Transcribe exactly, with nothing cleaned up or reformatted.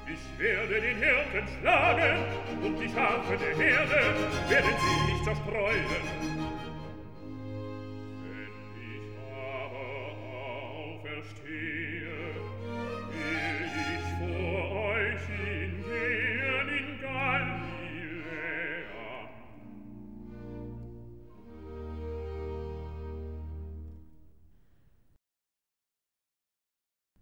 Ich werde den Hirten schlagen, und die Schafe der Herde werden sie nicht zerstreuen.